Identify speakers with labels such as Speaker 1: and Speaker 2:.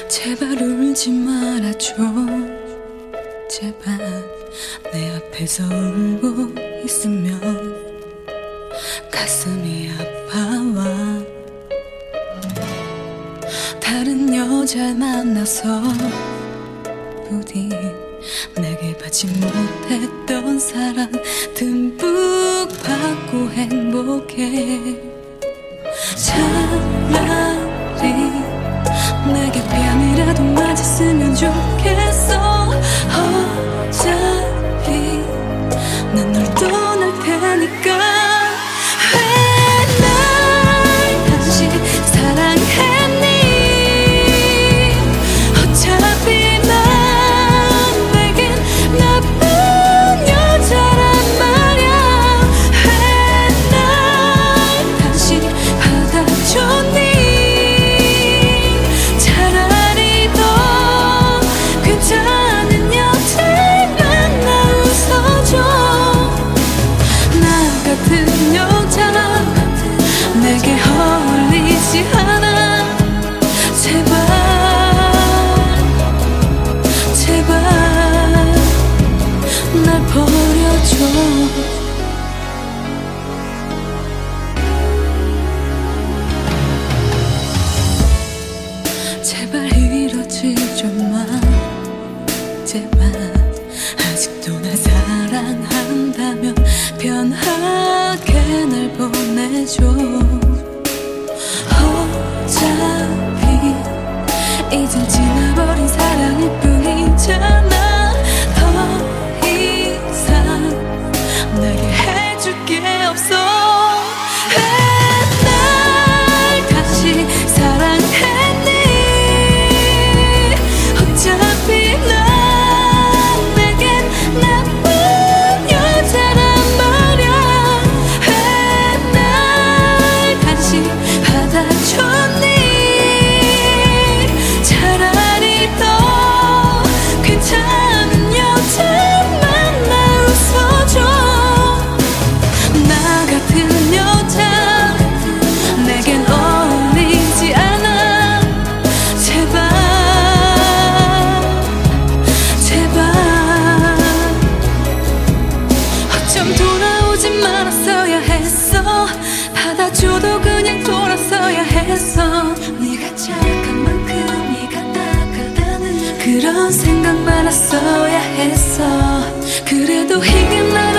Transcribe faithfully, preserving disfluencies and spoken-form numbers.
Speaker 1: 제발 울지 말아줘. 제발 내 앞에서 울고 있으면 가슴이 아파와. 다른 여자를 만나서 부디 내게 받지 못했던 사랑 듬뿍 받고 행복해. 차라리 내게 뺨이라도 맞았으면 좋겠어. 어차피 난 널 떠날 테니까. 왜 날 다시 사랑했니? 어차피 난 내겐 나쁜 여자란 말야. 왜 날 다시 받아줬니? 내게 어울리지 않아. 제발 제발 날 버려줘. 제발 이러지 좀 마. 제발 아직도 날 사랑한다면 편하게 날 보내줘. 어차피 이젠 지나버린 사랑일 뿐이잖아. 더 이상 내게 해줄 게 없어. 왜 날 다시 사랑했니? 어차피 난 내겐 나쁜 여자란 말야. 왜 날 다시 받아줬니? 차라리 더 괜찮은 여자 만나 웃어줘. 나 같은 여자 내겐 어울리지 않아. 제발 제발 어쩜 돌아오지 말았어야 했어. 받아줘도 그냥 돌았어야 했어. 네가 착한 만큼 네가 딱하다는 그런 생각 말았어야 했어. 그래도 이게 나